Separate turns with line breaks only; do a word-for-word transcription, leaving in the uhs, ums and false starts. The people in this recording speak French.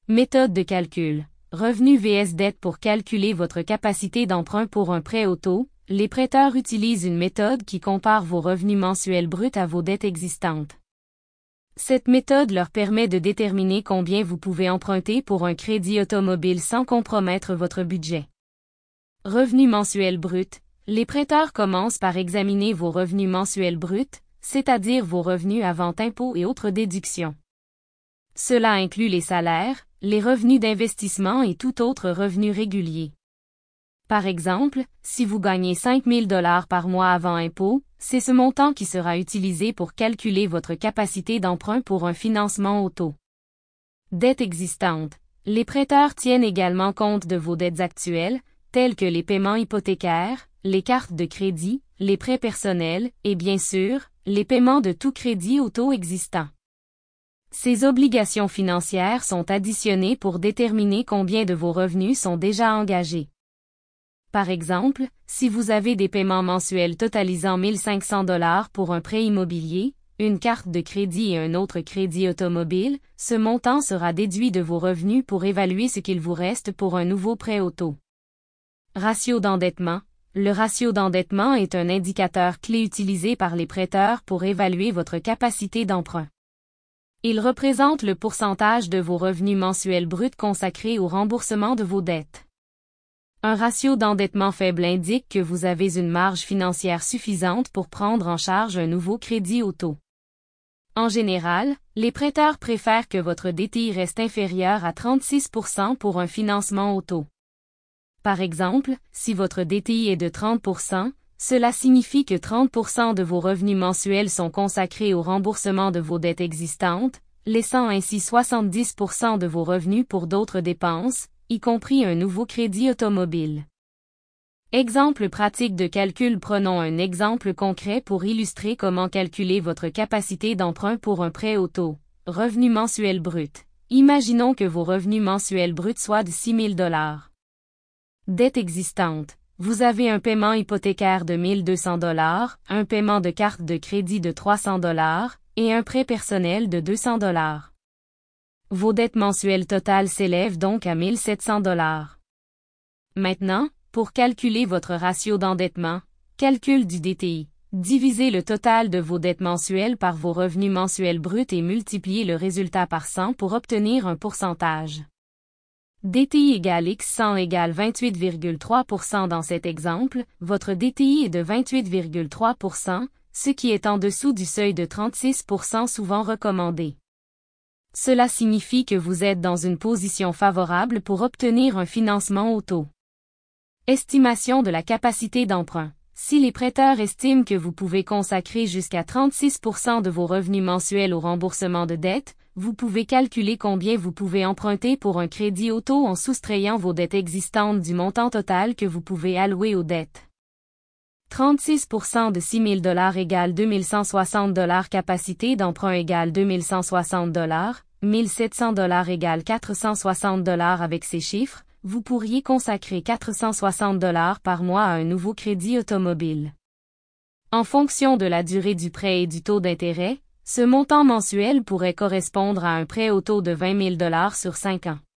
Méthode de calcul. Revenu vs dette pour calculer votre capacité d'emprunt pour un prêt auto. Les prêteurs utilisent une méthode qui compare vos revenus mensuels bruts à vos dettes existantes. Cette méthode leur permet de déterminer combien vous pouvez emprunter pour un crédit automobile sans compromettre votre budget. Revenus mensuels bruts. Les prêteurs commencent par examiner vos revenus mensuels bruts, c'est-à-dire vos revenus avant impôts et autres déductions. Cela inclut les salaires, les revenus d'investissement et tout autre revenu régulier. Par exemple, si vous gagnez cinq mille dollars par mois avant impôt, c'est ce montant qui sera utilisé pour calculer votre capacité d'emprunt pour un financement auto. Dettes existantes. Les prêteurs tiennent également compte de vos dettes actuelles, telles que les paiements hypothécaires, les cartes de crédit, les prêts personnels et bien sûr, les paiements de tout crédit auto existant. Ces obligations financières sont additionnées pour déterminer combien de vos revenus sont déjà engagés. Par exemple, si vous avez des paiements mensuels totalisant mille cinq cents dollars pour un prêt immobilier, une carte de crédit et un autre crédit automobile, ce montant sera déduit de vos revenus pour évaluer ce qu'il vous reste pour un nouveau prêt auto. Ratio d'endettement. Le ratio d'endettement est un indicateur clé utilisé par les prêteurs pour évaluer votre capacité d'emprunt. Il représente le pourcentage de vos revenus mensuels bruts consacrés au remboursement de vos dettes. Un ratio d'endettement faible indique que vous avez une marge financière suffisante pour prendre en charge un nouveau crédit auto. En général, les prêteurs préfèrent que votre D T I reste inférieur à trente-six pour cent pour un financement auto. Par exemple, si votre D T I est de trente pour cent, cela signifie que trente pour cent de vos revenus mensuels sont consacrés au remboursement de vos dettes existantes, laissant ainsi soixante-dix pour cent de vos revenus pour d'autres dépenses, y compris un nouveau crédit automobile. Exemple pratique de calcul. Prenons un exemple concret pour illustrer comment calculer votre capacité d'emprunt pour un prêt auto. Revenu mensuel brut. Imaginons que vos revenus mensuels bruts soient de six mille dollars. Dette existante. Vous avez un paiement hypothécaire de mille deux cents dollars, un paiement de carte de crédit de trois cents dollars et un prêt personnel de deux cents dollars. Vos dettes mensuelles totales s'élèvent donc à mille sept cents dollars. Maintenant, pour calculer votre ratio d'endettement, calcul du D T I, divisez le total de vos dettes mensuelles par vos revenus mensuels bruts et multipliez le résultat par cent pour obtenir un pourcentage. D T I égale X cent égale vingt-huit virgule trois pour cent. Dans cet exemple, votre D T I est de vingt-huit virgule trois pour cent, ce qui est en dessous du seuil de trente-six pour cent souvent recommandé. Cela signifie que vous êtes dans une position favorable pour obtenir un financement auto. Estimation de la capacité d'emprunt. Si les prêteurs estiment que vous pouvez consacrer jusqu'à trente-six pour cent de vos revenus mensuels au remboursement de dettes, vous pouvez calculer combien vous pouvez emprunter pour un crédit auto en soustrayant vos dettes existantes du montant total que vous pouvez allouer aux dettes. trente-six pour cent de six mille dollars égale deux mille cent soixante dollars. Capacité d'emprunt égale deux mille cent soixante dollars. mille sept cents dollars égale quatre cent soixante dollars. Avec ces chiffres, vous pourriez consacrer quatre cent soixante dollars par mois à un nouveau crédit automobile. En fonction de la durée du prêt et du taux d'intérêt, ce montant mensuel pourrait correspondre à un prêt auto de vingt mille dollars sur cinq ans.